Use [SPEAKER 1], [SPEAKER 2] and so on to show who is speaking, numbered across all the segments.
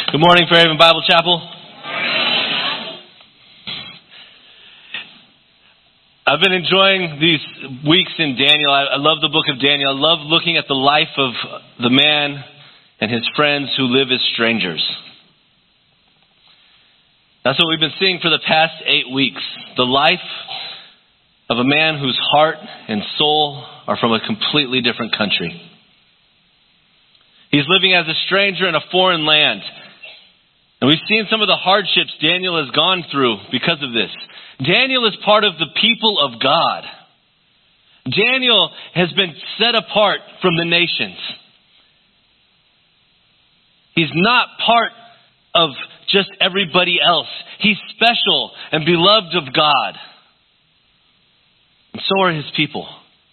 [SPEAKER 1] Good morning, Fairhaven Bible Chapel. I've been enjoying these weeks in Daniel. I love the book of Daniel. I love looking at the life of the man and his friends who live as strangers. That's what we've been seeing for the past 8 weeks. The life of a man whose heart and soul are from a completely different country. He's living as a stranger in a foreign land. And we've seen some of the hardships Daniel has gone through because of this. Daniel is part of the people of God. Daniel has been set apart from the nations. He's not part of just everybody else. He's special and beloved of God. And so are his people.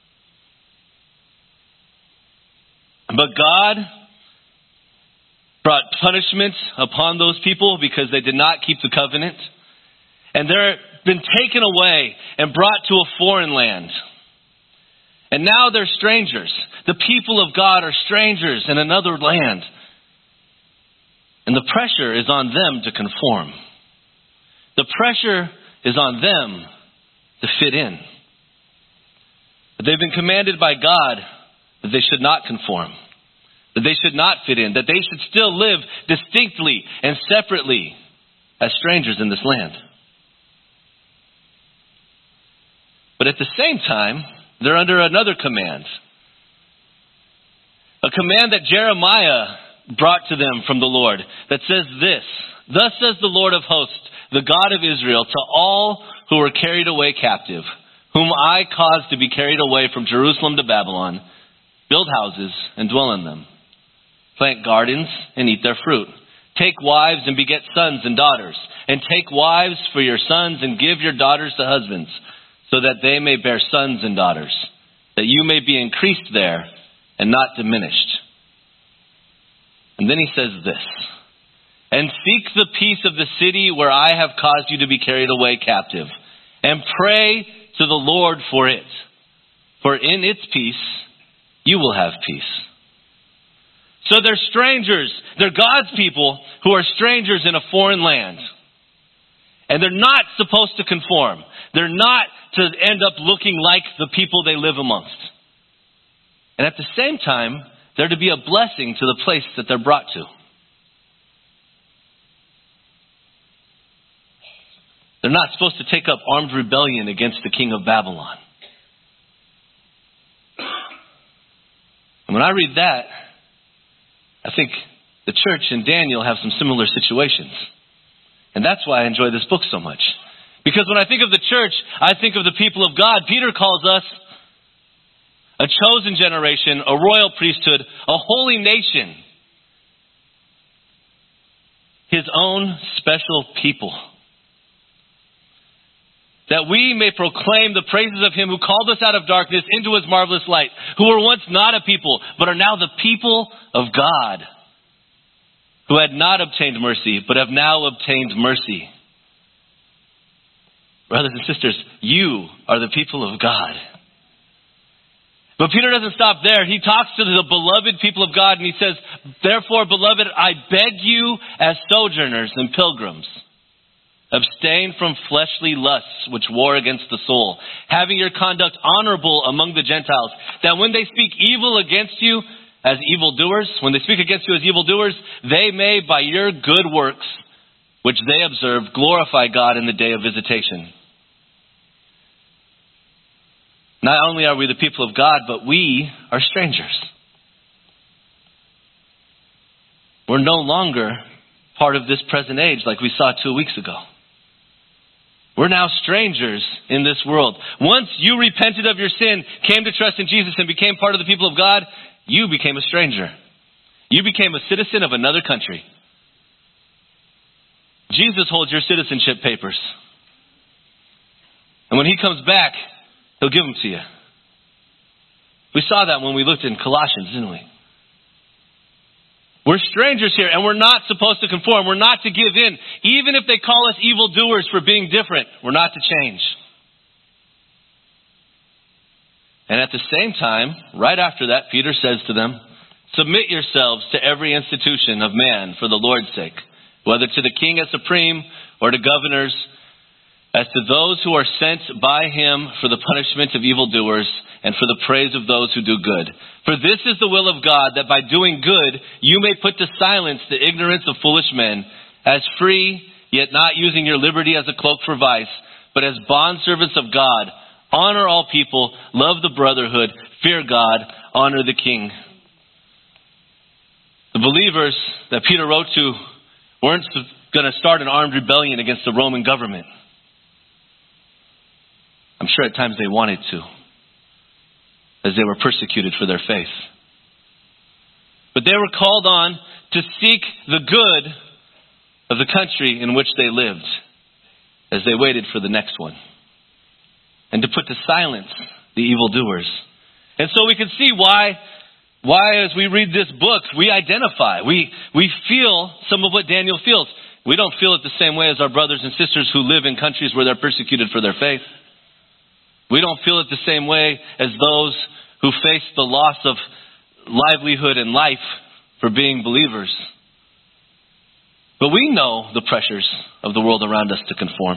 [SPEAKER 1] But God brought punishment upon those people because they did not keep the covenant. And they're been taken away and brought to a foreign land. And now they're strangers. The people of God are strangers in another land. And the pressure is on them to conform. The pressure is on them to fit in. But they've been commanded by God that they should not conform. That they should not fit in. That they should still live distinctly and separately as strangers in this land. But at the same time, they're under another command. A command that Jeremiah brought to them from the Lord that says this: "Thus says the Lord of hosts, the God of Israel, to all who were carried away captive, whom I caused to be carried away from Jerusalem to Babylon, build houses and dwell in them. Plant gardens and eat their fruit. Take wives and beget sons and daughters. And take wives for your sons and give your daughters to husbands, so that they may bear sons and daughters, that you may be increased there and not diminished." And then he says this: "And seek the peace of the city where I have caused you to be carried away captive, and pray to the Lord for it. For in its peace you will have peace." So they're strangers. They're God's people who are strangers in a foreign land. And they're not supposed to conform. They're not to end up looking like the people they live amongst. And at the same time, they're to be a blessing to the place that they're brought to. They're not supposed to take up armed rebellion against the king of Babylon. And when I read that, I think the church and Daniel have some similar situations. And that's why I enjoy this book so much. Because when I think of the church, I think of the people of God. Peter calls us a chosen generation, a royal priesthood, a holy nation, his own special people, that we may proclaim the praises of him who called us out of darkness into his marvelous light, who were once not a people, but are now the people of God, who had not obtained mercy, but have now obtained mercy. Brothers and sisters, you are the people of God. But Peter doesn't stop there. He talks to the beloved people of God and he says, "Therefore, beloved, I beg you as sojourners and pilgrims, abstain from fleshly lusts which war against the soul, having your conduct honorable among the Gentiles, that when they speak evil against you as evildoers, they may by your good works, which they observe, glorify God in the day of visitation." Not only are we the people of God, but we are strangers. We're no longer part of this present age like we saw 2 weeks ago. We're now strangers in this world. Once you repented of your sin, came to trust in Jesus, and became part of the people of God, you became a stranger. You became a citizen of another country. Jesus holds your citizenship papers. And when he comes back, he'll give them to you. We saw that when we looked in Colossians, didn't we? We're strangers here, and we're not supposed to conform. We're not to give in. Even if they call us evildoers for being different, we're not to change. And at the same time, right after that, Peter says to them, Submit yourselves to every institution of man for the Lord's sake, whether to the king as supreme or to governors, as to those who are sent by him for the punishment of evildoers and for the praise of those who do good. For this is the will of God, that by doing good you may put to silence the ignorance of foolish men, as free, yet not using your liberty as a cloak for vice, but as bondservants of God. Honor all people, love the brotherhood, fear God, honor the king. The believers that Peter wrote to weren't going to start an armed rebellion against the Roman government. I'm sure at times they wanted to, as they were persecuted for their faith. But they were called on to seek the good of the country in which they lived as they waited for the next one, and to put to silence the evildoers. And so we can see why as we read this book, we identify, we feel some of what Daniel feels. We don't feel it the same way as our brothers and sisters who live in countries where they're persecuted for their faith. We don't feel it the same way as those who face the loss of livelihood and life for being believers. But we know the pressures of the world around us to conform.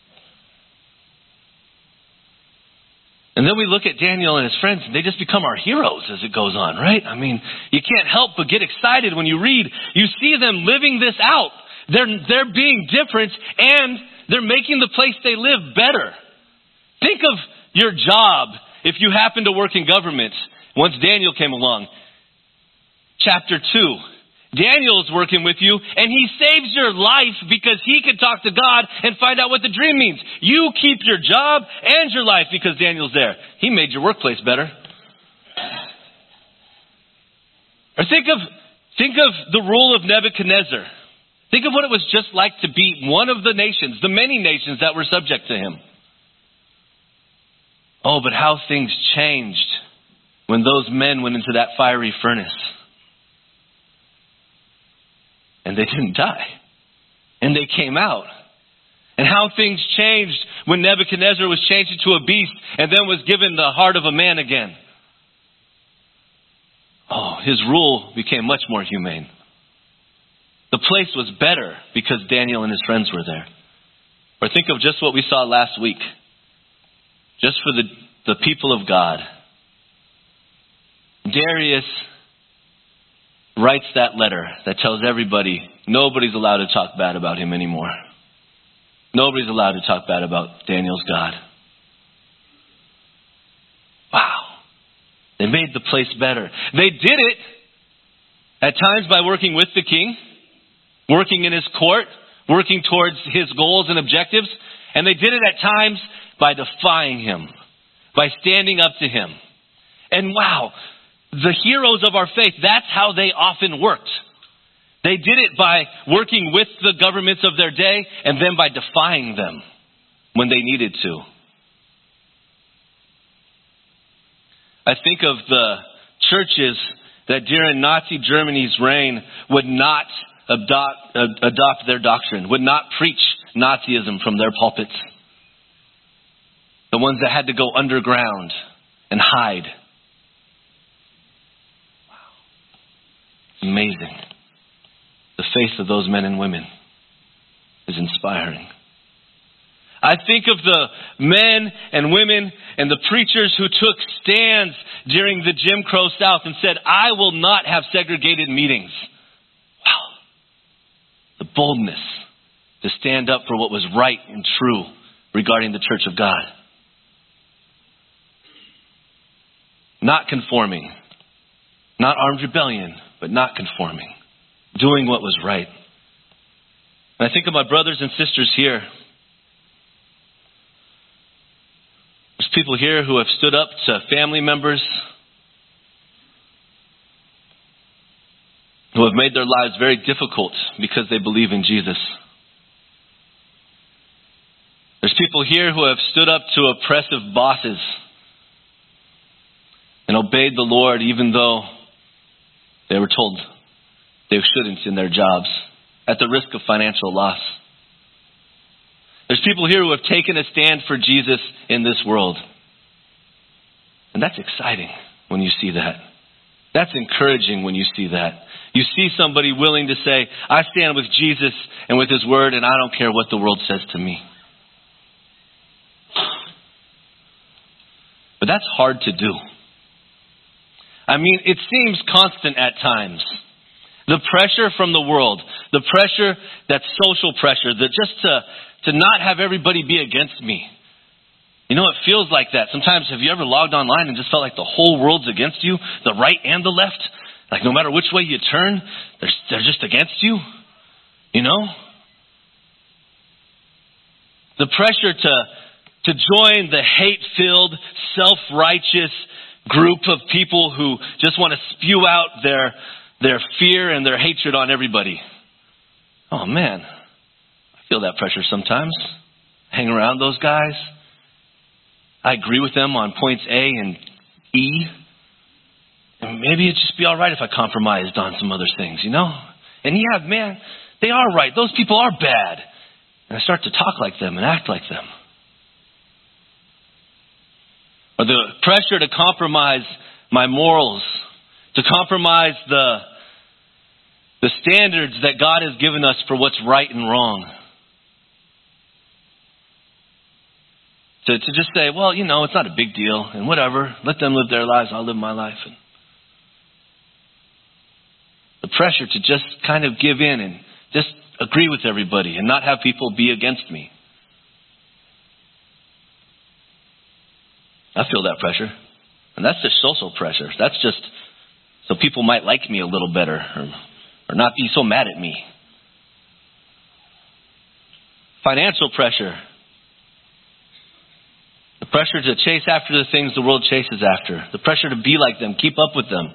[SPEAKER 1] And then we look at Daniel and his friends, and they just become our heroes as it goes on, right? I mean, you can't help but get excited when you read. You see them living this out. They're being different, and they're making the place they live better. Think of your job if you happen to work in government. Once Daniel came along, chapter 2. Daniel's working with you, and he saves your life because he could talk to God and find out what the dream means. You keep your job and your life because Daniel's there. He made your workplace better. Or think of the rule of Nebuchadnezzar. Think of what it was just like to be one of the nations, the many nations that were subject to him. Oh, but how things changed when those men went into that fiery furnace. And they didn't die. And they came out. And how things changed when Nebuchadnezzar was changed into a beast and then was given the heart of a man again. Oh, his rule became much more humane. The place was better because Daniel and his friends were there. Or think of just what we saw last week. Just for the people of God. Darius writes that letter that tells everybody nobody's allowed to talk bad about him anymore. Nobody's allowed to talk bad about Daniel's God. Wow. They made the place better. They did it at times by working with the king, working in his court, working towards his goals and objectives. And they did it at times by defying him, by standing up to him. And wow, the heroes of our faith, that's how they often worked. They did it by working with the governments of their day and then by defying them when they needed to. I think of the churches that during Nazi Germany's reign would not adopt their doctrine, would not preach Nazism from their pulpits. The ones that had to go underground and hide. Wow. Amazing. The faith of those men and women is inspiring. I think of the men and women and the preachers who took stands during the Jim Crow South and said, I will not have segregated meetings. Wow. The boldness to stand up for what was right and true regarding the Church of God. Not conforming. Not armed rebellion, but not conforming. Doing what was right. And I think of my brothers and sisters here. There's people here who have stood up to family members who have made their lives very difficult because they believe in Jesus. There's people here who have stood up to oppressive bosses and obeyed the Lord even though they were told they shouldn't in their jobs at the risk of financial loss. There's people here who have taken a stand for Jesus in this world. And that's exciting when you see that. That's encouraging when you see that. You see somebody willing to say, I stand with Jesus and with his word, and I don't care what the world says to me. But that's hard to do. I mean, it seems constant at times. The pressure from the world, the pressure, that social pressure, that just to not have everybody be against me. You know, it feels like that. Sometimes, have you ever logged online and just felt like the whole world's against you, the right and the left? Like no matter which way you turn, they're just against you, you know? The pressure to join the hate-filled, self-righteous group of people who just want to spew out their fear and their hatred on everybody. Oh man, I feel that pressure sometimes. Hang around those guys. I agree with them on points A and E. And maybe it'd just be all right if I compromised on some other things, you know? And yeah, man, they are right. Those people are bad. And I start to talk like them and act like them. Or the pressure to compromise my morals, to compromise the standards that God has given us for what's right and wrong. To just say, well, you know, it's not a big deal and whatever. Let them live their lives. I'll live my life. And the pressure to just kind of give in and just agree with everybody and not have people be against me. I feel that pressure. And that's just social pressure. That's just so people might like me a little better or not be so mad at me. Financial pressure. The pressure to chase after the things the world chases after. The pressure to be like them, keep up with them.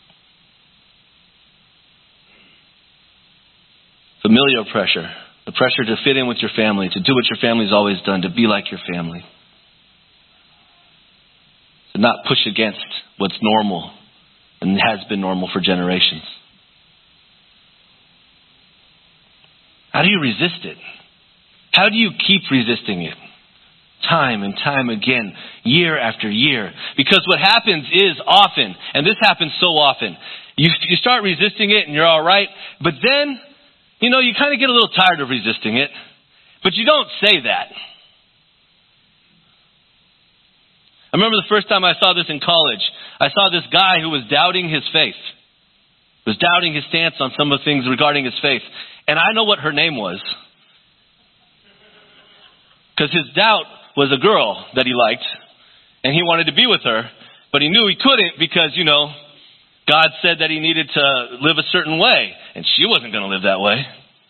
[SPEAKER 1] Familial pressure. The pressure to fit in with your family, to do what your family's always done, to be like your family. To not push against what's normal and has been normal for generations. How do you resist it? How do you keep resisting it? Time and time again, year after year. Because what happens is often, and this happens so often, you start resisting it and you're all right, but then, you know, you kind of get a little tired of resisting it, but you don't say that. I remember the first time I saw this in college. I saw this guy who was doubting his faith. Was doubting his stance on some of the things regarding his faith. And I know what her name was. Because his doubt was a girl that he liked. And he wanted to be with her. But he knew he couldn't because, you know, God said that he needed to live a certain way. And she wasn't going to live that way.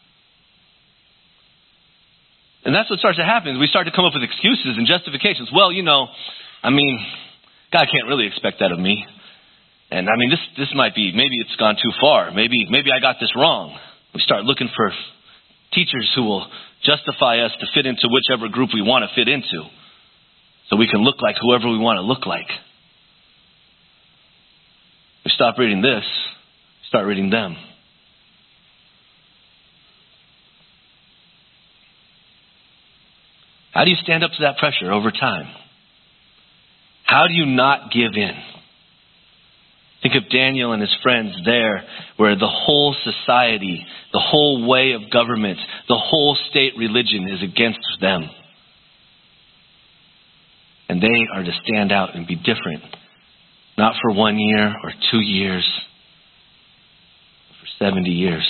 [SPEAKER 1] And that's what starts to happen. We start to come up with excuses and justifications. Well, you know, I mean, God can't really expect that of me. And I mean, this might be, maybe it's gone too far. Maybe I got this wrong. We start looking for teachers who will justify us to fit into whichever group we want to fit into. So we can look like whoever we want to look like. We stop reading this, start reading them. How do you stand up to that pressure over time? How do you not give in? Think of Daniel and his friends there, where the whole society, the whole way of government, the whole state religion is against them. And they are to stand out and be different. Not for 1 year or 2 years, but for 70 years.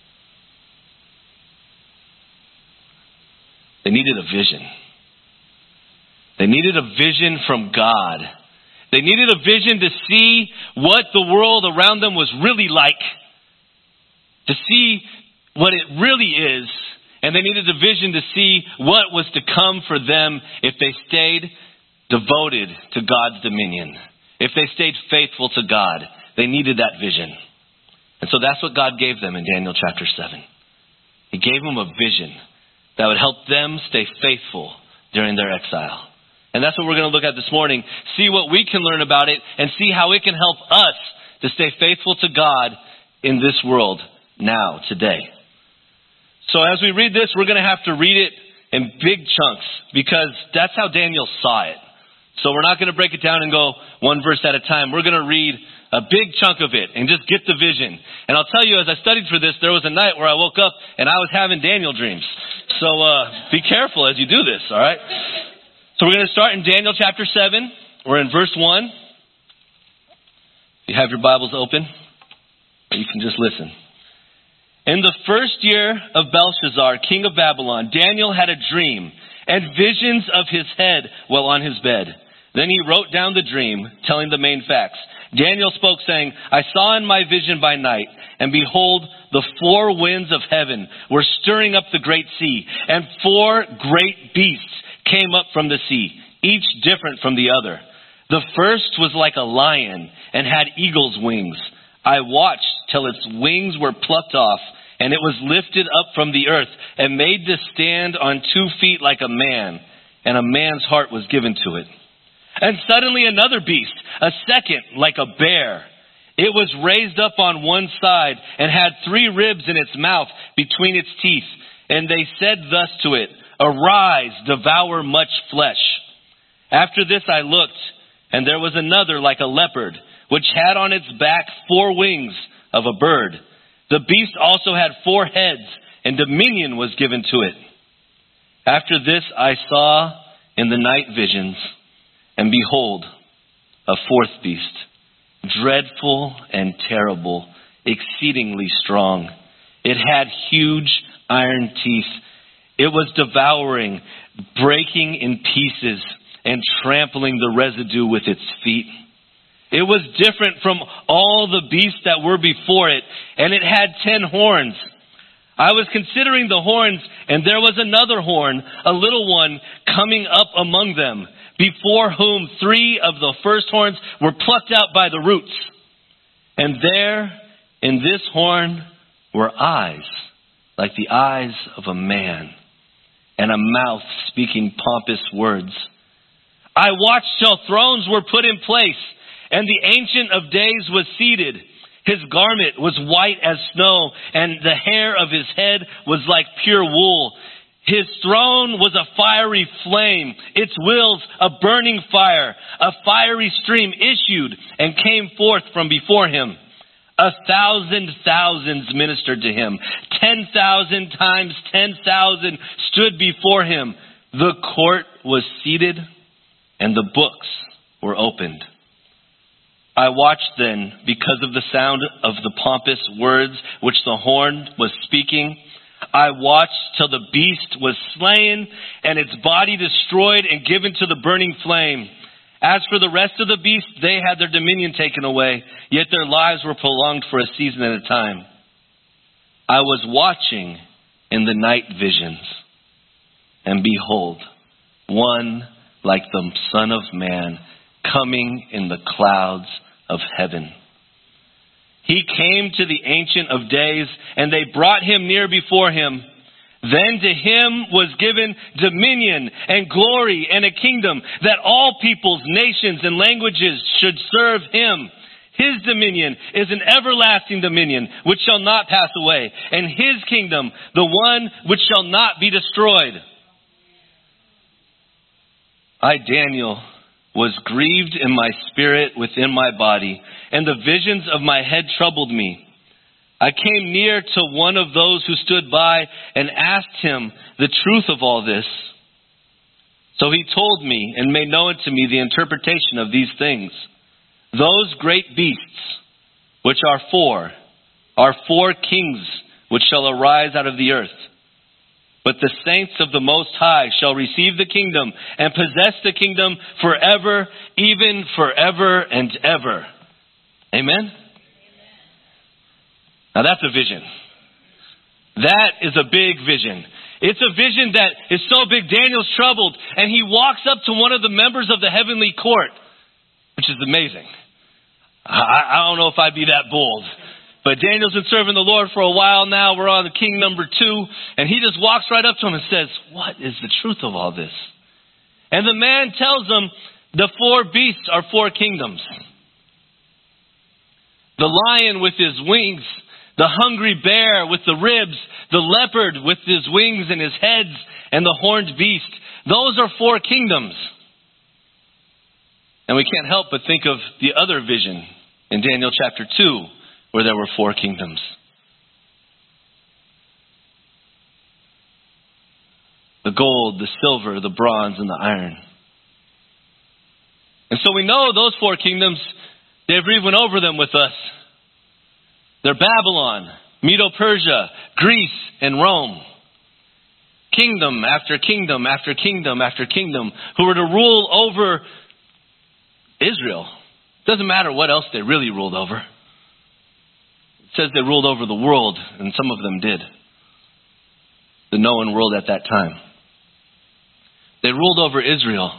[SPEAKER 1] They needed a vision. They needed a vision from God. They needed a vision to see what the world around them was really like. To see what it really is. And they needed a vision to see what was to come for them if they stayed devoted to God's dominion. If they stayed faithful to God. They needed that vision. And so that's what God gave them in Daniel chapter 7. He gave them a vision that would help them stay faithful during their exile. And that's what we're going to look at this morning. See what we can learn about it and see how it can help us to stay faithful to God in this world now, today. So as we read this, we're going to have to read it in big chunks because that's how Daniel saw it. So we're not going to break it down and go one verse at a time. We're going to read a big chunk of it, and just get the vision. And I'll tell you, as I studied for this, there was a night where I woke up and I was having Daniel dreams. So be careful as you do this, all right? So we're going to start in Daniel chapter 7. We're in verse 1. You have your Bibles open, or you can just listen. In the first year of Belshazzar, king of Babylon, Daniel had a dream and visions of his head while on his bed. Then he wrote down the dream, telling the main facts. Daniel spoke, saying, I saw in my vision by night, and behold, the 4 winds of heaven were stirring up the great sea, and 4 great beasts came up from the sea, each different from the other. The first was like a lion and had eagle's wings. I watched till its wings were plucked off, and it was lifted up from the earth and made to stand on 2 feet like a man, and a man's heart was given to it. And suddenly another beast, a second like a bear. It was raised up on one side and had 3 ribs in its mouth between its teeth. And they said thus to it, Arise, devour much flesh. After this I looked, and there was another like a leopard, which had on its back 4 wings of a bird. The beast also had 4 heads, and dominion was given to it. After this I saw in the night visions, and behold, a 4th beast, dreadful and terrible, exceedingly strong. It had huge iron teeth. It was devouring, breaking in pieces, and trampling the residue with its feet. It was different from all the beasts that were before it, and it had 10 horns. I was considering the horns, and there was another horn, a little one, coming up among them, before whom 3 of the first horns were plucked out by the roots. And there, in this horn, were eyes, like the eyes of a man, and a mouth speaking pompous words. I watched till thrones were put in place, and the Ancient of Days was seated. His garment was white as snow, and the hair of his head was like pure wool. His throne was a fiery flame, its wheels a burning fire. A fiery stream issued and came forth from before him. 1,000 thousands ministered to him. 10,000 times 10,000 stood before him. The court was seated, and the books were opened. I watched then, because of the sound of the pompous words which the horn was speaking. I watched till the beast was slain, and its body destroyed and given to the burning flame. As for the rest of the beasts, they had their dominion taken away, yet their lives were prolonged for a season at a time. I was watching in the night visions, and behold, one like the Son of Man, coming in the clouds of heaven. He came to the Ancient of Days, and they brought him near before him. Then to him was given dominion and glory and a kingdom, that all peoples, nations, and languages should serve him. His dominion is an everlasting dominion which shall not pass away, and his kingdom the one which shall not be destroyed. I, Daniel, was grieved in my spirit within my body, and the visions of my head troubled me. I came near to one of those who stood by and asked him the truth of all this. So he told me and made known to me the interpretation of these things. Those great beasts, which are 4 kings which shall arise out of the earth. But the saints of the Most High shall receive the kingdom and possess the kingdom forever, even forever and ever. Amen? Now that's a vision. That is a big vision. It's a vision that is so big, Daniel's troubled, and he walks up to one of the members of the heavenly court, which is amazing. I don't know if I'd be that bold. But Daniel's been serving the Lord for a while now. We're on the king number 2. And he just walks right up to him and says, what is the truth of all this? And the man tells him the 4 beasts are 4 kingdoms. The lion with his wings, the hungry bear with the ribs, the leopard with his wings and his heads, and the horned beast. Those are 4 kingdoms. And we can't help but think of the other vision in Daniel chapter 2, where there were 4 kingdoms. The gold, the silver, the bronze, and the iron. And so we know those 4 kingdoms, they've even over them with us. They're Babylon, Medo-Persia, Greece, and Rome. Kingdom after kingdom after kingdom after kingdom who were to rule over Israel. Doesn't matter what else they really ruled over. It says they ruled over the world, and some of them did. The known world at that time. They ruled over Israel.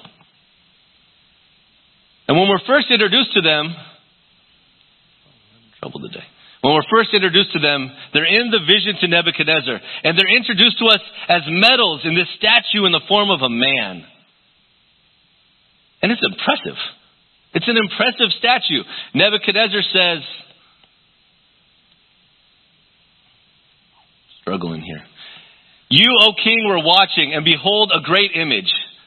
[SPEAKER 1] And when we're first introduced to them, I'm in trouble today. When we're first introduced to them, they're in the vision to Nebuchadnezzar. And they're introduced to us as metals in this statue in the form of a man. And it's impressive. It's an impressive statue. Nebuchadnezzar says, struggling here. You, O king, were watching, and behold a great image.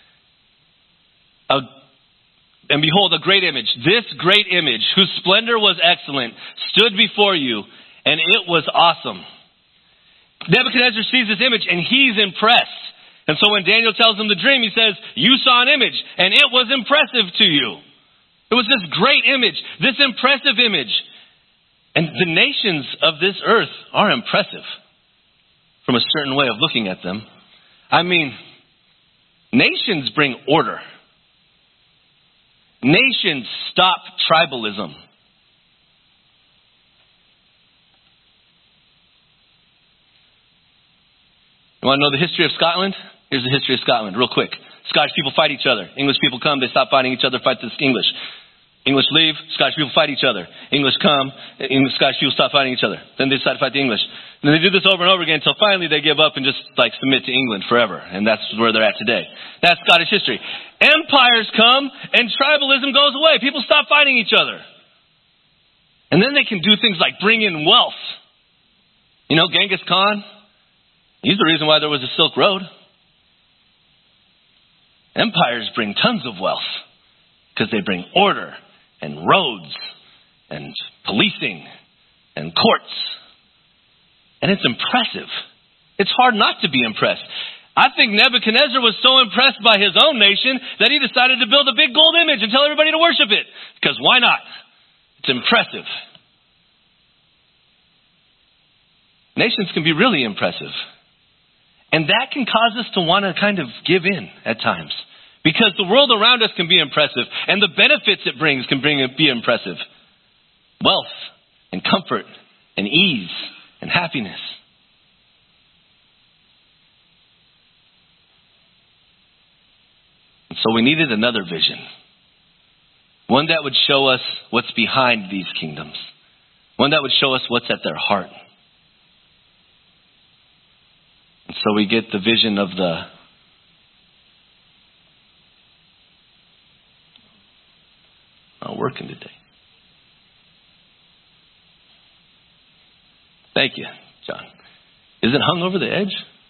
[SPEAKER 1] And behold, a great image. This great image, whose splendor was excellent, stood before you, and it was awesome. Nebuchadnezzar sees this image, and he's impressed. And so when Daniel tells him the dream, he says, you saw an image, and it was impressive to you. It was this great image, this impressive image. And the nations of this earth are impressive from a certain way of looking at them. I mean, nations bring order. Nations stop tribalism. You want to know the history of Scotland? Here's the history of Scotland, real quick. Scottish people fight each other. English people come, they stop fighting each other, fight the English. English leave, Scottish people fight each other. English come, Scottish people stop fighting each other. Then they decide to fight the English. And they do this over and over again until finally they give up and just submit to England forever. And that's where they're at today. That's Scottish history. Empires come and tribalism goes away. People stop fighting each other. And then they can do things like bring in wealth. You know, Genghis Khan, he's the reason why there was a Silk Road. Empires bring tons of wealth because they bring order and roads and policing and courts. And it's impressive. It's hard not to be impressed. I think Nebuchadnezzar was so impressed by his own nation that he decided to build a big gold image and tell everybody to worship it. Because why not? It's impressive. Nations can be really impressive. And that can cause us to want to kind of give in at times. Because the world around us can be impressive. And the benefits it brings can be impressive. Wealth and comfort and ease and happiness. And so we needed another vision. One that would show us what's behind these kingdoms. One that would show us what's at their heart. And so we get the vision of the working today. Thank you, John. Is it hung over the edge?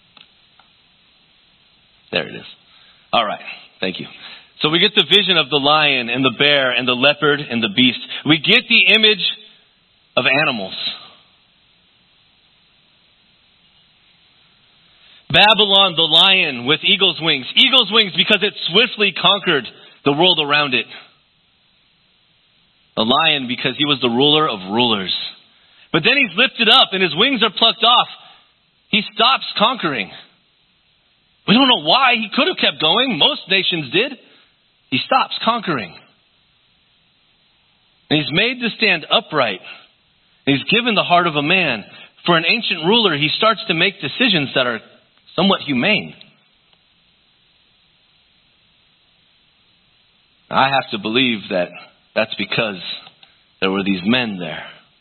[SPEAKER 1] There it is. All right. Thank you. So we get the vision of the lion and the bear and the leopard and the beast. We get the image of animals. Babylon, the lion with eagle's wings. Eagle's wings because it swiftly conquered the world around it. The lion because he was the ruler of rulers. But then he's lifted up and his wings are plucked off. He stops conquering. We don't know why. He could have kept going. Most nations did. He stops conquering. And he's made to stand upright. And he's given the heart of a man. For an ancient ruler, he starts to make decisions that are somewhat humane. I have to believe that that's because there were these men there.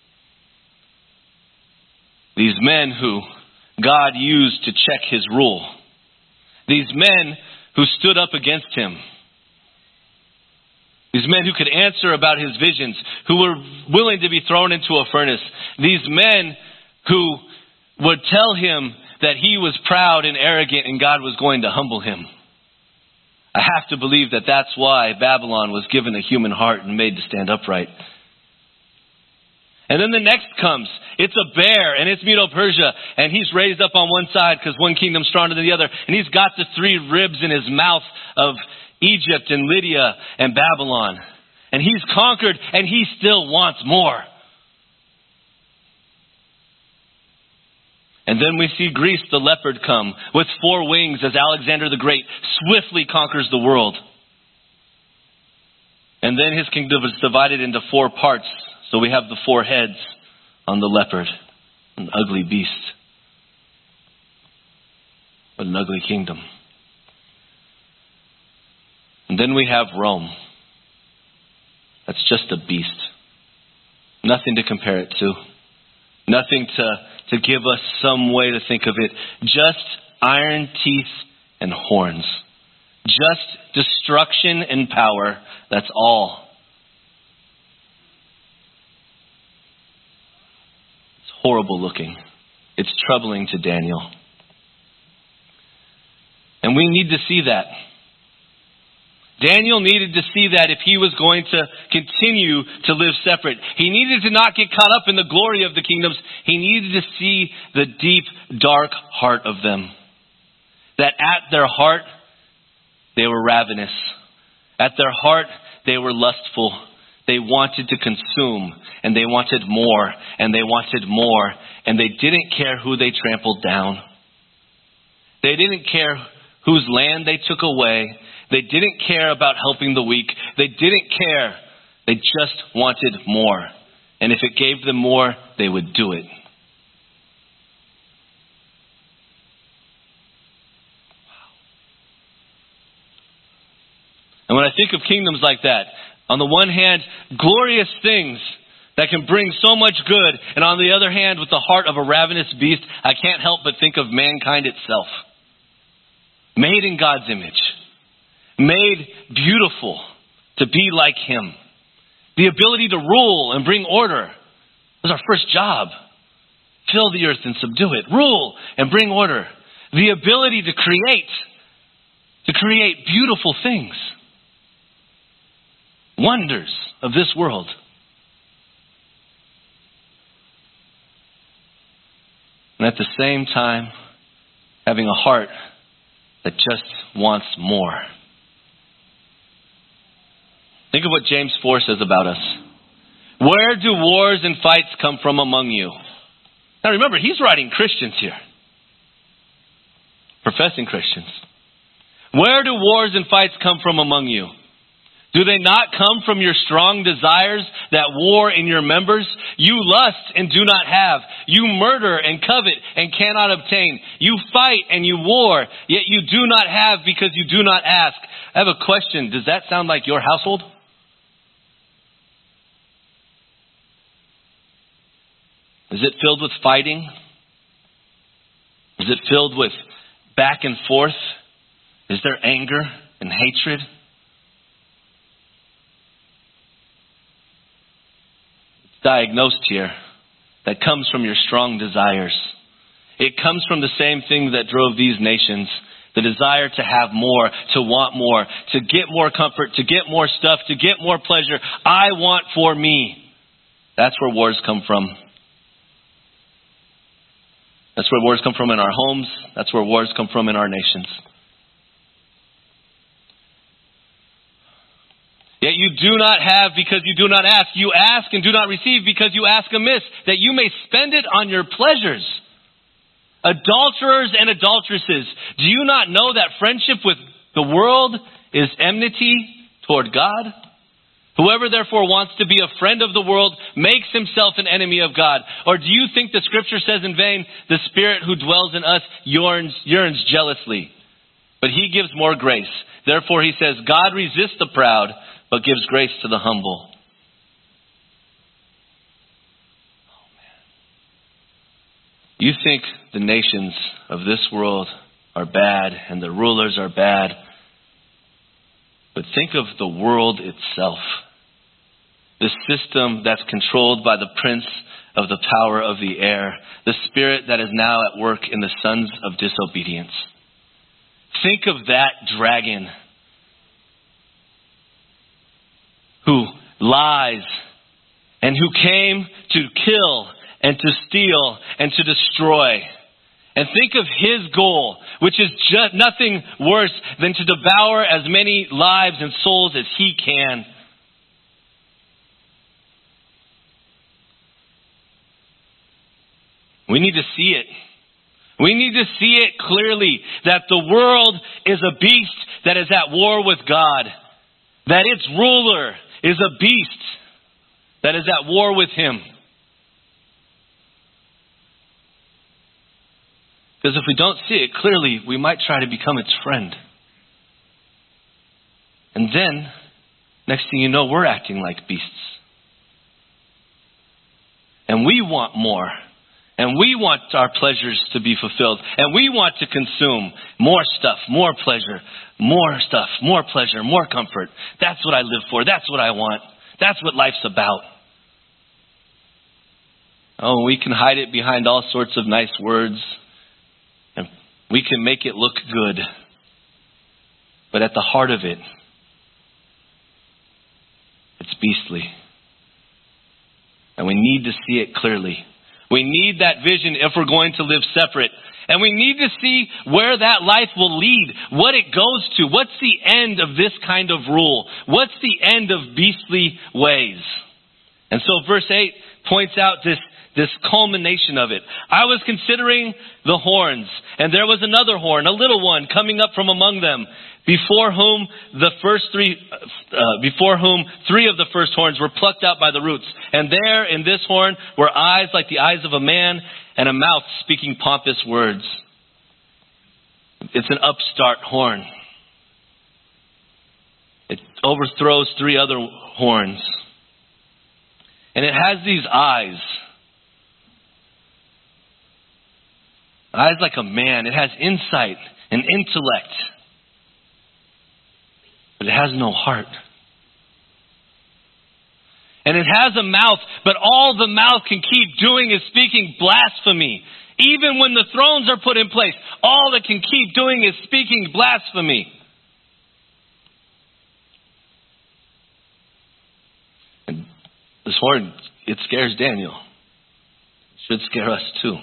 [SPEAKER 1] These men who God used to check his rule. These men who stood up against him. These men who could answer about his visions, who were willing to be thrown into a furnace. These men who would tell him that he was proud and arrogant and God was going to humble him. I have to believe that that's why Babylon was given a human heart and made to stand upright. And then the next comes. It's a bear, and it's Medo-Persia, and he's raised up on one side because one kingdom's stronger than the other. And he's got the three ribs in his mouth of Egypt and Lydia and Babylon. And he's conquered, and he still wants more. And then we see Greece, the leopard, come with 4 wings as Alexander the Great swiftly conquers the world. And then his kingdom is divided into 4 parts. So we have the 4 heads on the leopard, an ugly beast. What an ugly kingdom. And then we have Rome. That's just a beast. Nothing to compare it to. Nothing to give us some way to think of it. Just iron teeth and horns. Just destruction and power. That's all. It's horrible looking. It's troubling to Daniel. And we need to see that. Daniel needed to see that if he was going to continue to live separate. He needed to not get caught up in the glory of the kingdoms. He needed to see the deep, dark heart of them. That at their heart, they were ravenous. At their heart, they were lustful. They wanted to consume, and they wanted more, and they wanted more, and they didn't care who they trampled down. They didn't care whose land they took away. They didn't care about helping the weak. They didn't care. They just wanted more. And if it gave them more, they would do it. And when I think of kingdoms like that, on the one hand, glorious things that can bring so much good. And on the other hand, with the heart of a ravenous beast, I can't help but think of mankind itself. Made in God's image. Made beautiful to be like Him. The ability to rule and bring order was our first job. Fill the earth and subdue it. Rule and bring order. The ability to create beautiful things. Wonders of this world. And at the same time, having a heart that just wants more. Think of what James 4 says about us. Where do wars and fights come from among you? Now remember, he's writing Christians here. Professing Christians. Where do wars and fights come from among you? Do they not come from your strong desires that war in your members? You lust and do not have. You murder and covet and cannot obtain. You fight and you war, yet you do not have because you do not ask. I have a question. Does that sound like your household? Is it filled with fighting? Is it filled with back and forth? Is there anger and hatred? Diagnosed here that comes from your strong desires. It comes from the same thing that drove these nations. The desire to have more, to want more, to get more comfort, to get more stuff, to get more pleasure. I want for me. That's where wars come from. That's where wars come from in our homes. That's where wars come from in our nations. Yet you do not have because you do not ask. You ask and do not receive because you ask amiss, that you may spend it on your pleasures. Adulterers and adulteresses, do you not know that friendship with the world is enmity toward God? Whoever therefore wants to be a friend of the world makes himself an enemy of God. Or do you think the scripture says in vain, the Spirit who dwells in us yearns jealously, but He gives more grace. Therefore He says, God resists the proud, but gives grace to the humble. Oh, man. You think the nations of this world are bad and the rulers are bad. But think of the world itself. The system that's controlled by the prince of the power of the air. The spirit that is now at work in the sons of disobedience. Think of that dragon who lies and who came to kill and to steal and to destroy. And think of his goal, which is just nothing worse than to devour as many lives and souls as he can. We need to see it. We need to see it clearly that the world is a beast that is at war with God. That its ruler is a beast that is at war with him. Because if we don't see it clearly, we might try to become its friend. And then, next thing you know, we're acting like beasts. And we want more. And we want our pleasures to be fulfilled. And we want to consume more stuff, more pleasure, more stuff, more pleasure, more comfort. That's what I live for. That's what I want. That's what life's about. Oh, we can hide it behind all sorts of nice words. And we can make it look good. But at the heart of it, it's beastly. And we need to see it clearly. We need that vision if we're going to live separate. And we need to see where that life will lead, what it goes to. What's the end of this kind of rule? What's the end of beastly ways? And so verse 8 points out this culmination of it. I was considering the horns, and there was another horn, a little one, coming up from among them, before whom three of the first horns were plucked out by the roots. And there in this horn were eyes like the eyes of a man, and a mouth speaking pompous words. It's an upstart horn. It overthrows three other horns. And it has these eyes. Eyes like a man. It has insight and intellect. But it has no heart. And it has a mouth, but all the mouth can keep doing is speaking blasphemy. Even when the thrones are put in place, all it can keep doing is speaking blasphemy. And this horn, it scares Daniel. It should scare us too.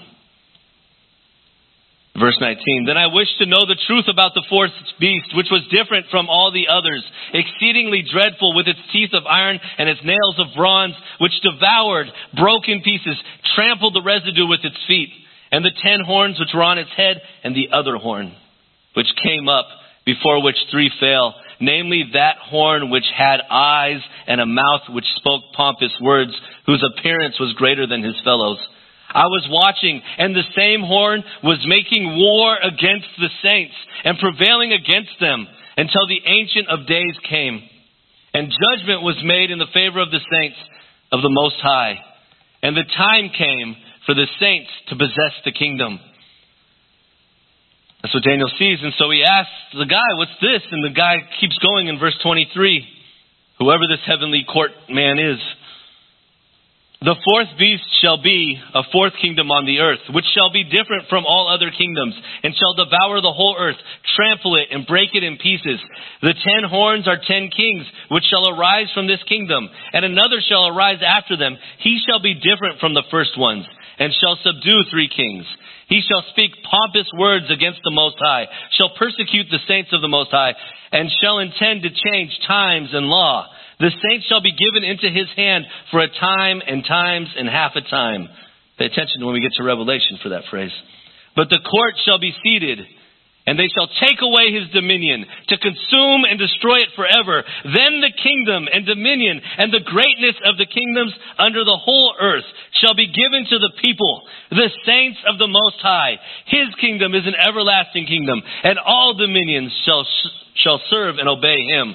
[SPEAKER 1] Verse 19, then I wished to know the truth about the fourth beast, which was different from all the others, exceedingly dreadful, with its teeth of iron and its nails of bronze, which devoured, broke in pieces, trampled the residue with its feet, and the 10 horns which were on its head, and the other horn, which came up, before which 3 fell, namely that horn which had eyes and a mouth which spoke pompous words, whose appearance was greater than his fellows. I was watching, and the same horn was making war against the saints and prevailing against them until the Ancient of Days came. And judgment was made in the favor of the saints of the Most High. And the time came for the saints to possess the kingdom. That's what Daniel sees. And so he asks the guy, what's this? And the guy keeps going in verse 23. Whoever this heavenly court man is. The fourth beast shall be a fourth kingdom on the earth, which shall be different from all other kingdoms, and shall devour the whole earth, trample it, and break it in pieces. The 10 horns are 10 kings, which shall arise from this kingdom, and another shall arise after them. He shall be different from the first ones, and shall subdue 3 kings. He shall speak pompous words against the Most High, shall persecute the saints of the Most High, and shall intend to change times and law. The saints shall be given into his hand for a time and times and half a time. Pay attention when we get to Revelation for that phrase. But the court shall be seated, and they shall take away his dominion, to consume and destroy it forever. Then the kingdom and dominion and the greatness of the kingdoms under the whole earth shall be given to the people, the saints of the Most High. His kingdom is an everlasting kingdom, and all dominions shall serve and obey him.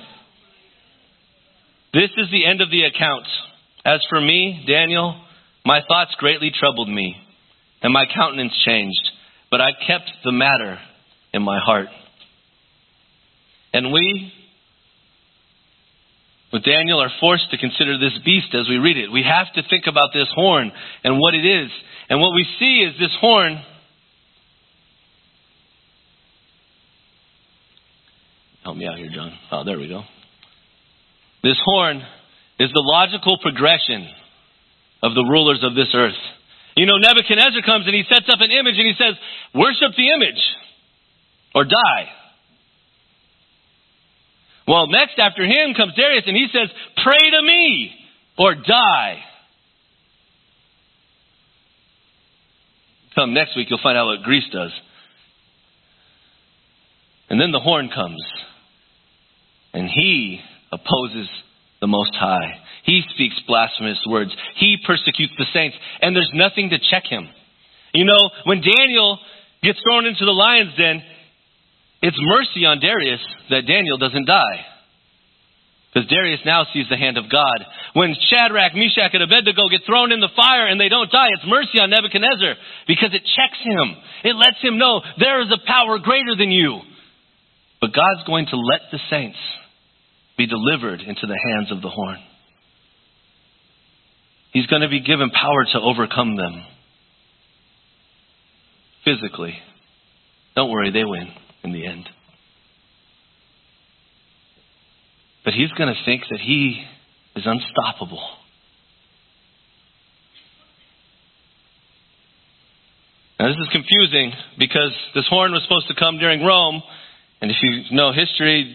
[SPEAKER 1] This is the end of the account. As for me, Daniel, my thoughts greatly troubled me, and my countenance changed. But I kept the matter in my heart. And we, with Daniel, are forced to consider this beast as we read it. We have to think about this horn and what it is. And what we see is this horn. Help me out here, John. Oh, there we go. This horn is the logical progression of the rulers of this earth. You know, Nebuchadnezzar comes and he sets up an image and he says, worship the image or die. Well, next after him comes Darius and he says, pray to me or die. Come next week, you'll find out what Greece does. And then the horn comes and he opposes the Most High. He speaks blasphemous words. He persecutes the saints, and there's nothing to check him. You know, when Daniel gets thrown into the lion's den, it's mercy on Darius that Daniel doesn't die. Because Darius now sees the hand of God. When Shadrach, Meshach, and Abednego get thrown in the fire and they don't die, it's mercy on Nebuchadnezzar because it checks him. It lets him know there is a power greater than you. But God's going to let the saints be delivered into the hands of the horn. He's going to be given power to overcome them. Physically. Don't worry, they win in the end. But he's going to think that he is unstoppable. Now this is confusing because this horn was supposed to come during Rome. And if you know history,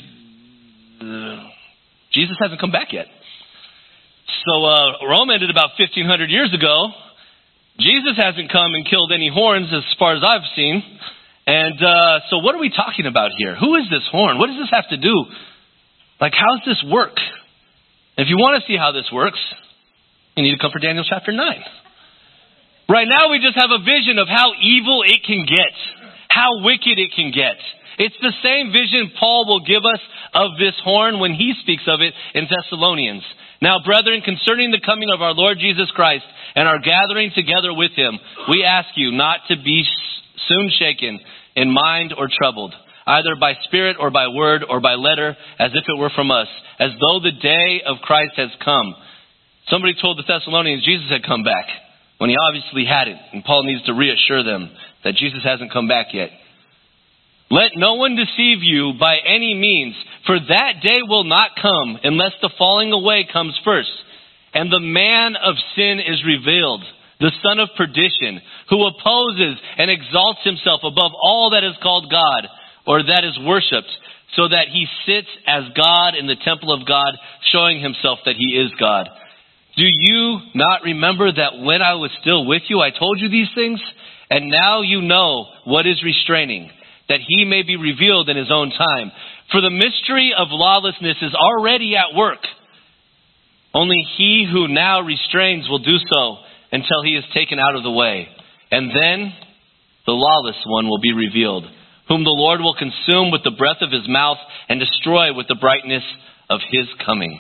[SPEAKER 1] Jesus hasn't come back yet. So Rome ended about 1,500 years ago. Jesus hasn't come and killed any horns as far as I've seen. And so what are we talking about here? Who is this horn? What does this have to do? Like, how does this work? If you want to see how this works, you need to come for Daniel chapter 9. Right now we just have a vision of how evil it can get. How wicked it can get. It's the same vision Paul will give us of this horn when he speaks of it in Thessalonians. Now, brethren, concerning the coming of our Lord Jesus Christ and our gathering together with him, we ask you not to be soon shaken in mind or troubled, either by spirit or by word or by letter, as if it were from us, as though the day of Christ has come. Somebody told the Thessalonians Jesus had come back when he obviously hadn't. And Paul needs to reassure them that Jesus hasn't come back yet. Let no one deceive you by any means, for that day will not come unless the falling away comes first. And the man of sin is revealed, the son of perdition, who opposes and exalts himself above all that is called God, or that is worshipped, so that he sits as God in the temple of God, showing himself that he is God. Do you not remember that when I was still with you, I told you these things? And now you know what is restraining, that he may be revealed in his own time. For the mystery of lawlessness is already at work. Only he who now restrains will do so until he is taken out of the way. And then the lawless one will be revealed, whom the Lord will consume with the breath of his mouth and destroy with the brightness of his coming.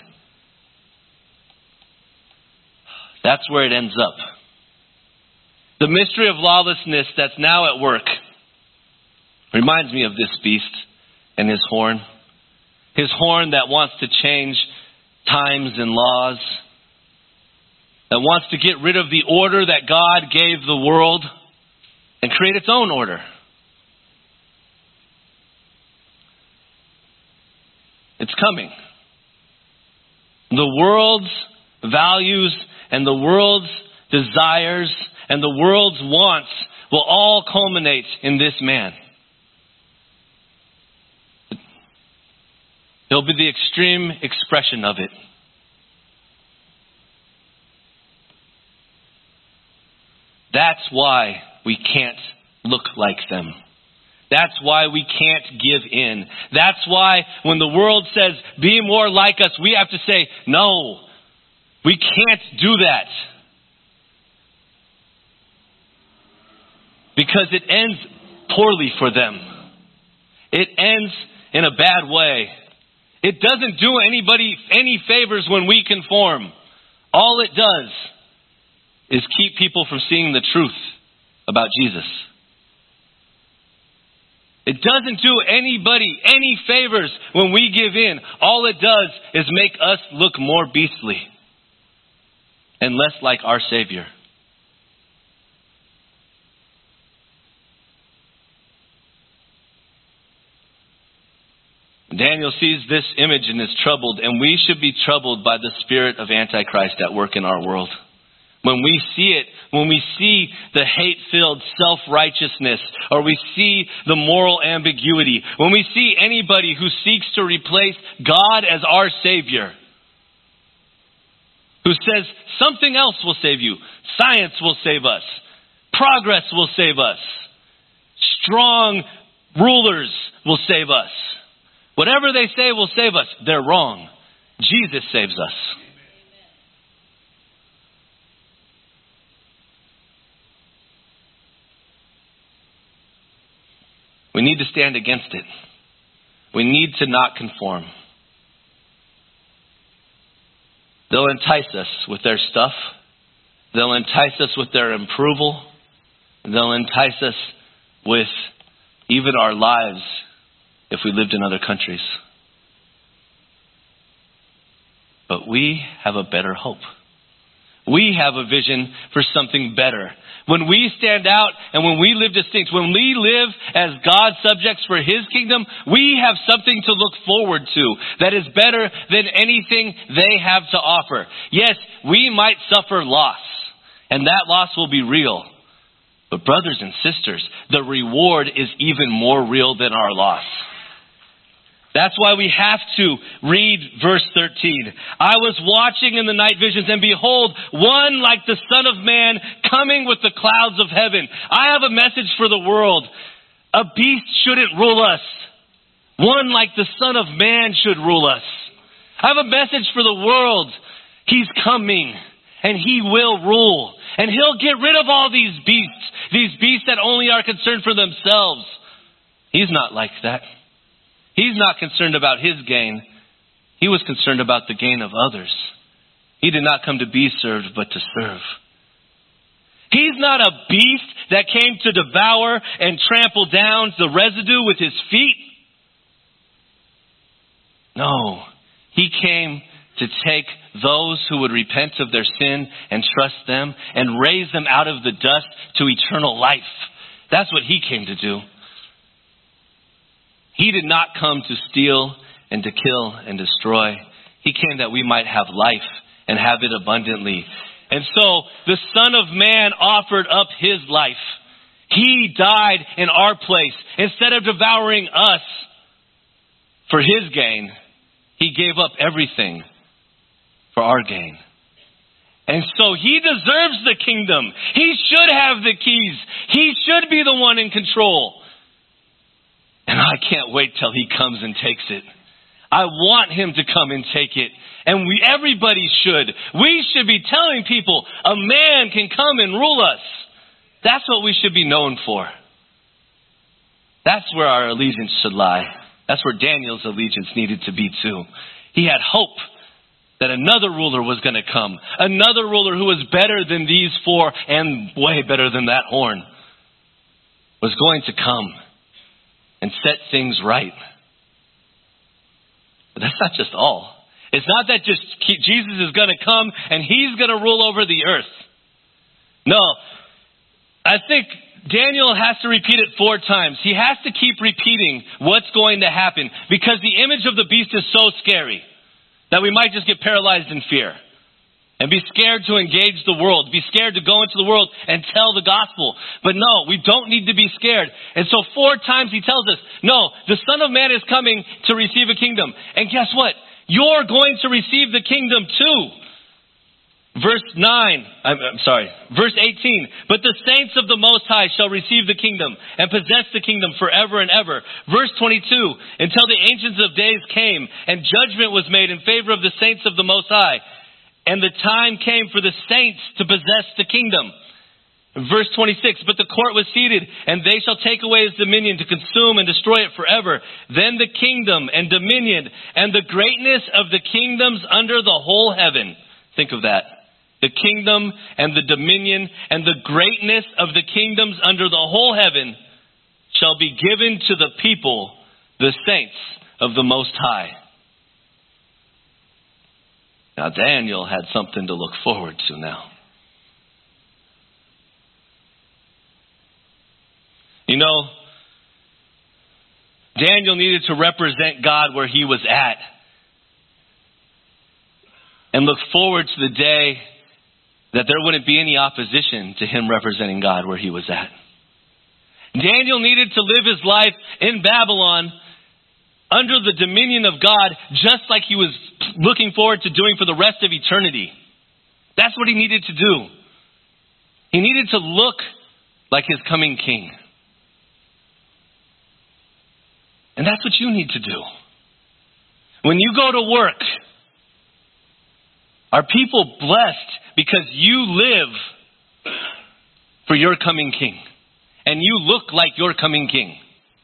[SPEAKER 1] That's where it ends up. The mystery of lawlessness that's now at work reminds me of this beast and his horn. His horn that wants to change times and laws. That wants to get rid of the order that God gave the world and create its own order. It's coming. The world's values and the world's desires and the world's wants will all culminate in this man. It'll be the extreme expression of it. That's why we can't look like them. That's why we can't give in. That's why when the world says, be more like us, we have to say, no, we can't do that. Because it ends poorly for them. It ends in a bad way. It doesn't do anybody any favors when we conform. All it does is keep people from seeing the truth about Jesus. It doesn't do anybody any favors when we give in. All it does is make us look more beastly and less like our Savior. Daniel sees this image and is troubled, and we should be troubled by the spirit of Antichrist at work in our world. When we see it, when we see the hate-filled self-righteousness, or we see the moral ambiguity, when we see anybody who seeks to replace God as our Savior, who says something else will save you, science will save us, progress will save us, strong rulers will save us, whatever they say will save us, they're wrong. Jesus saves us. We need to stand against it. We need to not conform. They'll entice us with their stuff. They'll entice us with their approval. They'll entice us with even our lives if we lived in other countries. But we have a better hope. We have a vision for something better. When we stand out and when we live distinct, when we live as God's subjects for His kingdom, we have something to look forward to that is better than anything they have to offer. Yes, we might suffer loss, and that loss will be real. But brothers and sisters, the reward is even more real than our loss. That's why we have to read verse 13. I was watching in the night visions, and behold, one like the Son of Man coming with the clouds of heaven. I have a message for the world. A beast shouldn't rule us. One like the Son of Man should rule us. I have a message for the world. He's coming, and He will rule. And He'll get rid of all these beasts that only are concerned for themselves. He's not like that. He's not concerned about His gain. He was concerned about the gain of others. He did not come to be served, but to serve. He's not a beast that came to devour and trample down the residue with His feet. No, He came to take those who would repent of their sin and trust them and raise them out of the dust to eternal life. That's what He came to do. He did not come to steal and to kill and destroy. He came that we might have life and have it abundantly. And so the Son of Man offered up His life. He died in our place. Instead of devouring us for His gain, He gave up everything for our gain. And so He deserves the kingdom. He should have the keys. He should be the one in control. And I can't wait till He comes and takes it. I want Him to come and take it. And everybody should. We should be telling people a man can come and rule us. That's what we should be known for. That's where our allegiance should lie. That's where Daniel's allegiance needed to be too. He had hope that another ruler was going to come. Another ruler who was better than these four and way better than that horn was going to come and set things right. But that's not just all. It's not that just Jesus is going to come and He's going to rule over the earth. No. I think Daniel has to repeat it 4 times. He has to keep repeating what's going to happen because the image of the beast is so scary that we might just get paralyzed in fear. And be scared to engage the world. Be scared to go into the world and tell the gospel. But no, we don't need to be scared. And so 4 times He tells us, no, the Son of Man is coming to receive a kingdom. And guess what? You're going to receive the kingdom too. Verse 18. But the saints of the Most High shall receive the kingdom and possess the kingdom forever and ever. Verse 22. Until the ancients of days came and judgment was made in favor of the saints of the Most High. And the time came for the saints to possess the kingdom. Verse 26, but the court was seated, and they shall take away His dominion to consume and destroy it forever. Then the kingdom and dominion and the greatness of the kingdoms under the whole heaven. Think of that. The kingdom and the dominion and the greatness of the kingdoms under the whole heaven shall be given to the people, the saints of the Most High. Now, Daniel had something to look forward to now. You know, Daniel needed to represent God where he was at and look forward to the day that there wouldn't be any opposition to him representing God where he was at. Daniel needed to live his life in Babylon under the dominion of God, just like he was looking forward to doing for the rest of eternity. That's what he needed to do. He needed to look like his coming king. And that's what you need to do. When you go to work, are people blessed because you live for your coming king? And you look like your coming king?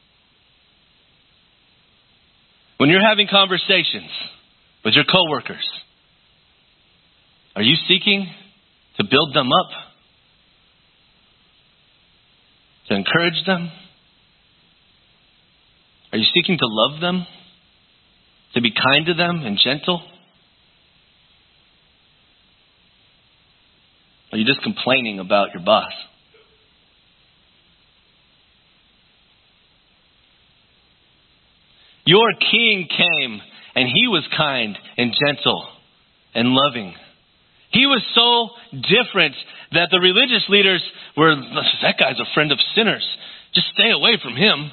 [SPEAKER 1] When you're having conversations with your coworkers, are you seeking to build them up? To encourage them? Are you seeking to love them? To be kind to them and gentle? Or are you just complaining about your boss? Your king came and he was kind and gentle and loving. He was so different that the religious leaders were, that guy's a friend of sinners. Just stay away from him.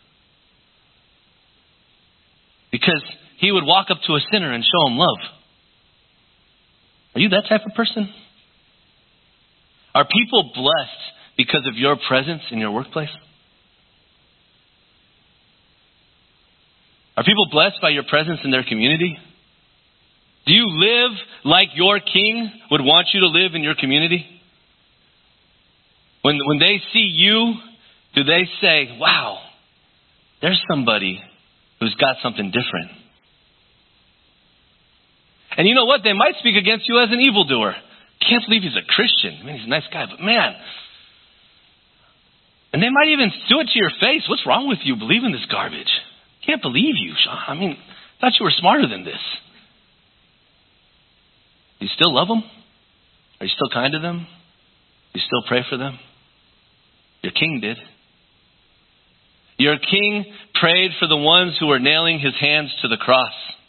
[SPEAKER 1] Because he would walk up to a sinner and show him love. Are you that type of person? Are people blessed because of your presence in your workplace? Are people blessed by your presence in their community? Do you live like your king would want you to live in your community? When they see you, do they say, wow, there's somebody who's got something different? And you know what? They might speak against you as an evildoer. Can't believe he's a Christian. I mean, he's a nice guy, but man. And they might even do it to your face. What's wrong with you believing this garbage? Can't believe you, Sean. I mean, I thought you were smarter than this. Do you still love them? Are you still kind to them? Do you still pray for them? Your king did. Your king prayed for the ones who were nailing his hands to the cross.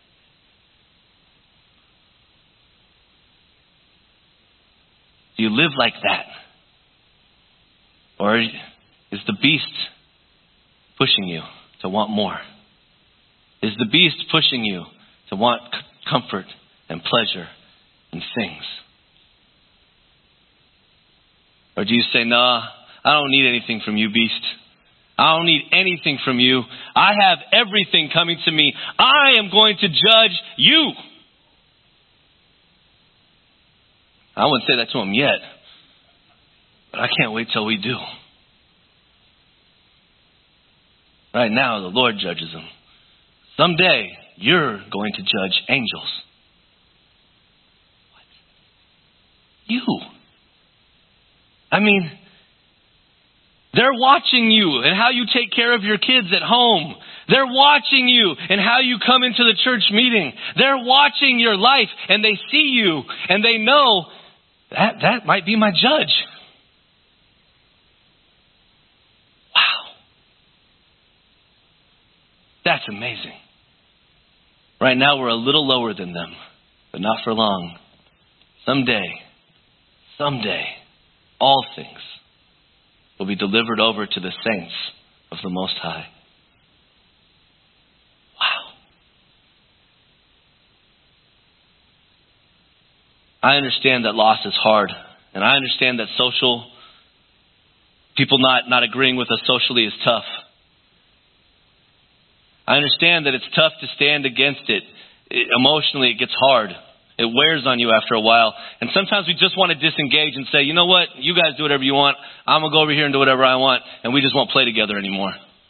[SPEAKER 1] Do you live like that? Or is the beast pushing you to want more? Is the beast pushing you to want comfort and pleasure and things? Or do you say, nah, I don't need anything from you, beast. I don't need anything from you. I have everything coming to me. I am going to judge you. I wouldn't say that to him yet, but I can't wait till we do. Right now, the Lord judges them. Someday, you're going to judge angels. What? You. I mean, they're watching you and how you take care of your kids at home. They're watching you and how you come into the church meeting. They're watching your life and they see you and they know that might be my judge. Wow. That's amazing. Right now we're a little lower than them, but not for long. Someday, all things will be delivered over to the saints of the Most High. Wow. I understand that loss is hard, and I understand that people not agreeing with us socially is tough. I understand that it's tough to stand against it. Emotionally, it gets hard. It wears on you after a while. And sometimes we just want to disengage and say, you know what? You guys do whatever you want. I'm going to go over here and do whatever I want. And we just won't play together anymore.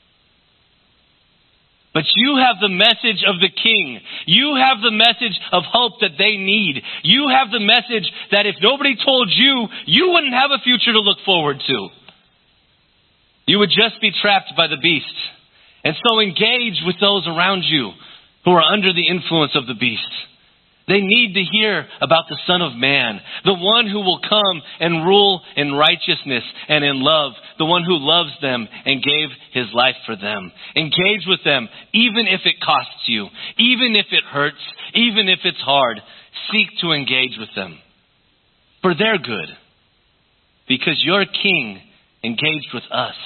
[SPEAKER 1] But you have the message of the King. You have the message of hope that they need. You have the message that if nobody told you, you wouldn't have a future to look forward to. You would just be trapped by the beast. And so engage with those around you who are under the influence of the beast. They need to hear about the Son of Man, the one who will come and rule in righteousness and in love, the one who loves them and gave his life for them. Engage with them, even if it costs you, even if it hurts, even if it's hard. Seek to engage with them. for their good, because your King engaged with us.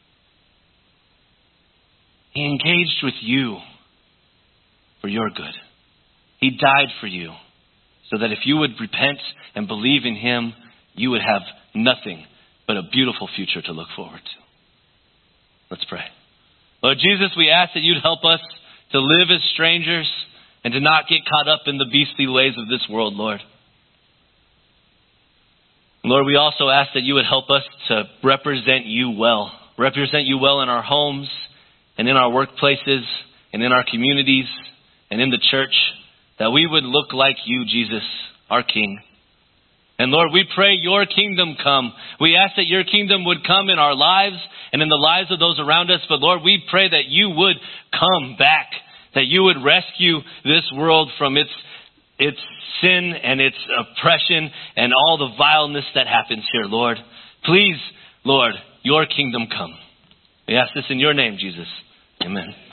[SPEAKER 1] He engaged with you for your good. He died for you so that if you would repent and believe in him, you would have nothing but a beautiful future to look forward to. Let's pray. Lord Jesus, we ask that you'd help us to live as strangers and to not get caught up in the beastly ways of this world, Lord. Lord, we also ask that you would help us to represent you well. Represent you well in our homes and in our workplaces and in our communities and in the church. That we would look like you, Jesus, our King. And Lord, we pray your kingdom come. We ask that your kingdom would come in our lives and in the lives of those around us. But Lord, we pray that you would come back. That you would rescue this world from its sin and its oppression and all the vileness that happens here, Lord. Please, Lord, your kingdom come. We ask this in your name, Jesus. Amen.